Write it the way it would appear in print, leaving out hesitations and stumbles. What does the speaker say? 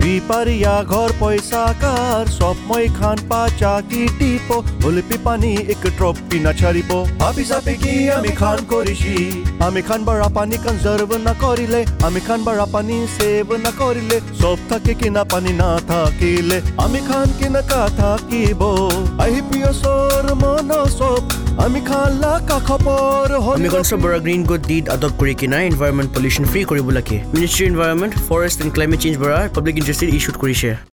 বিপারিয়া ঘর পয়সা কার সব মই খান পাচা কি টিপো হলপি পানি এক ড্রপ পিনা ছাড়িব ভাবি সাপি কি আমি খান করিছি আমি খান বারা পানি কনজার্ভ না করিলে আমি খান বারা পানি সেভ না করিলে সব থাকে কিনা পানি না থাকিলে আমি খান কিনা কা থাকিব আহি প্রিয় সর মন সব আমি খান লাকা খবর আমি কনসেপ্ট বড় গ্রিন গুড ডিড আদপ্ট কৰি কিনা এনভাইৰনমেন্ট পলিউশন ফ্ৰী কৰিব লাগে ministry environment forest and climate change বড় পাব্লিক ইন্টাৰেষ্টেড ইস্যুড কৰিছে